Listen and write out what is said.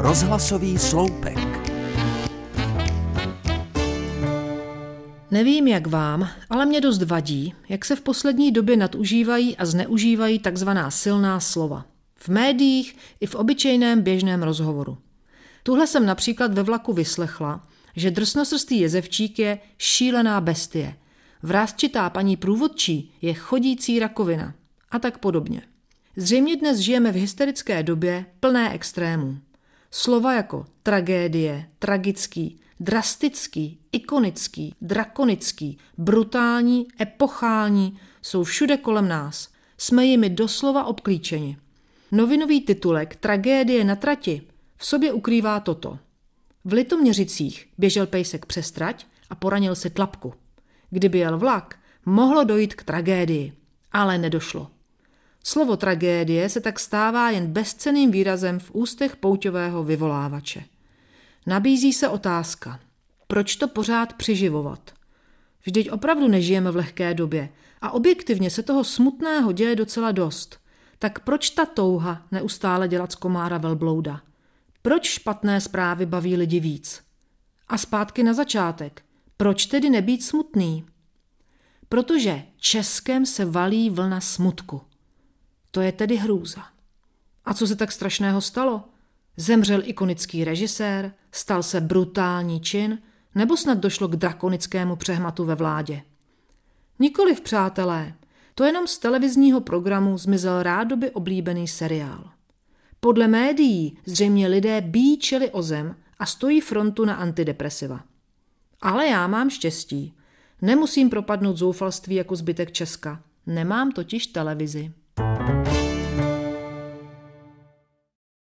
Rozhlasový sloupek. Nevím, jak vám, ale mě dost vadí, jak se v poslední době nadužívají a zneužívají takzvaná silná slova. V médiích i v obyčejném běžném rozhovoru. Tuhle jsem například ve vlaku vyslechla, že drsnosrstý jezevčík je šílená bestie. Vrásčitá paní průvodčí je chodící rakovina a tak podobně. Zřejmě dnes žijeme v hysterické době plné extrémů. Slova jako tragédie, tragický, drastický, ikonický, drakonický, brutální, epochální jsou všude kolem nás. Jsme jimi doslova obklíčeni. Novinový titulek Tragédie na trati v sobě ukrývá toto. V Litoměřicích běžel pejsek přes trať a poranil si tlapku. Kdyby jel vlak, mohlo dojít k tragédii, ale nedošlo. Slovo tragédie se tak stává jen bezcenným výrazem v ústech pouťového vyvolávače. Nabízí se otázka, proč to pořád přiživovat? Vždyť opravdu nežijeme v lehké době a objektivně se toho smutného děje docela dost. Tak proč ta touha neustále dělat z komára velblouda? Proč špatné zprávy baví lidi víc? A zpátky na začátek. Proč tedy nebýt smutný? Protože Českem se valí vlna smutku. To je tedy hrůza. A co se tak strašného stalo? Zemřel ikonický režisér, stal se brutální čin, nebo snad došlo k drakonickému přehmatu ve vládě? Nikoliv, přátelé, to jenom z televizního programu zmizel rádoby oblíbený seriál. Podle médií zřejmě lidé bijí čely o zem a stojí frontu na antidepresiva. Ale já mám štěstí. Nemusím propadnout zoufalství jako zbytek Česka. Nemám totiž televizi.